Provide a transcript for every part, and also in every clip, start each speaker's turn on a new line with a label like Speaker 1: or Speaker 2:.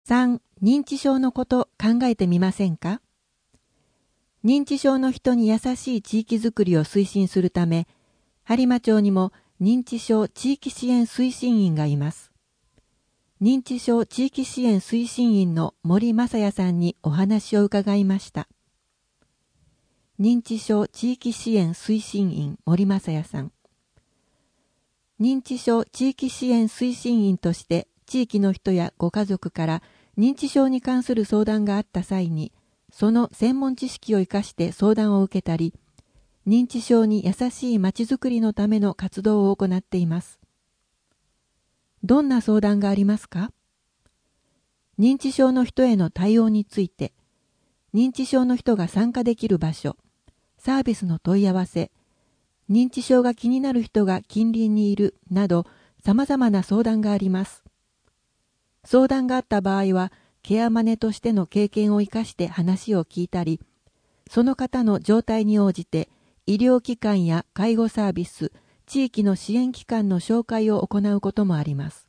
Speaker 1: 3、認知症のこと考えてみませんか？認知症の人に優しい地域づくりを推進するため、播磨町にも認知症地域支援推進員がいます。認知症地域支援推進員の森正也さんにお話を伺いました。認知症地域支援推進員森正也さん。認知症地域支援推進員として地域の人やご家族から認知症に関する相談があった際に、その専門知識を生かして相談を受けたり、認知症に優しいまちづくりのための活動を行っています。どんな相談がありますか？認知症の人への対応について、認知症の人が参加できる場所、サービスの問い合わせ、認知症が気になる人が近隣にいるなど様々な相談があります。相談があった場合は、ケアマネとしての経験を生かして話を聞いたり、その方の状態に応じて医療機関や介護サービス、地域の支援機関の紹介を行うこともあります。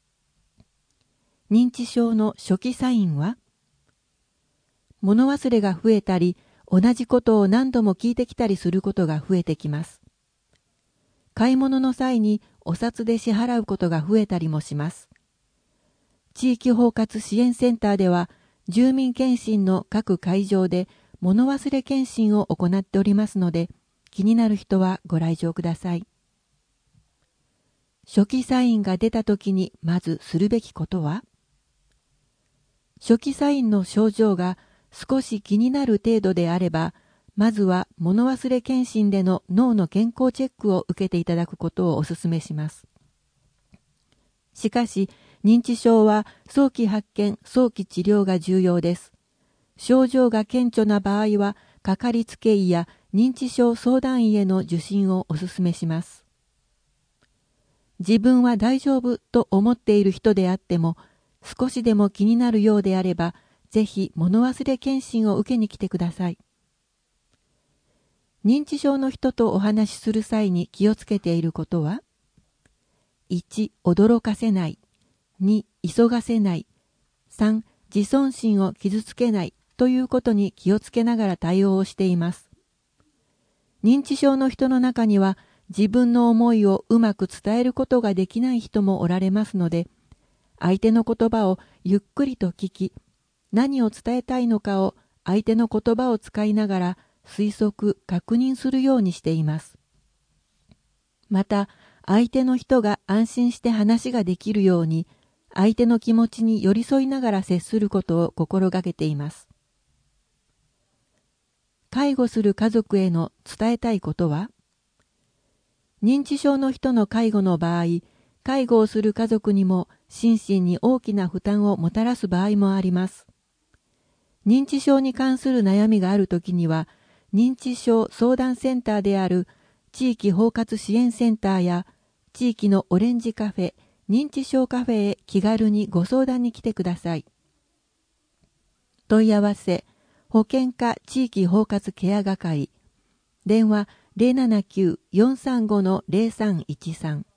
Speaker 1: 認知症の初期サインは、物忘れが増えたり、同じことを何度も聞いてきたりすることが増えてきます。買い物の際にお札で支払うことが増えたりもします。地域包括支援センターでは、住民検診の各会場で物忘れ検診を行っておりますので、気になる人はご来場ください。初期サインが出たときにまずするべきことは？初期サインの症状が少し気になる程度であれば、まずは物忘れ検診での脳の健康チェックを受けていただくことをお勧めします。しかし、認知症は早期発見、早期治療が重要です。症状が顕著な場合は、かかりつけ医や認知症相談医への受診をお勧めします。自分は大丈夫と思っている人であっても、少しでも気になるようであれば、ぜひ物忘れ検診を受けに来てください。認知症の人とお話しする際に気をつけていることは？ 1. 驚かせない。2. 急がせない。3. 自尊心を傷つけないということに気をつけながら対応をしています。認知症の人の中には自分の思いをうまく伝えることができない人もおられますので、相手の言葉をゆっくりと聞き、何を伝えたいのかを相手の言葉を使いながら推測・確認するようにしています。また、相手の人が安心して話ができるように、相手の気持ちに寄り添いながら接することを心がけています。介護する家族への伝えたいことは？認知症の人の介護の場合、介護をする家族にも心身に大きな負担をもたらす場合もあります。認知症に関する悩みがあるときには、認知症相談センターである地域包括支援センターや地域のオレンジカフェ、認知症カフェへ気軽にご相談に来てください。問い合わせ、保健課地域包括ケア係、電話 079-435-0313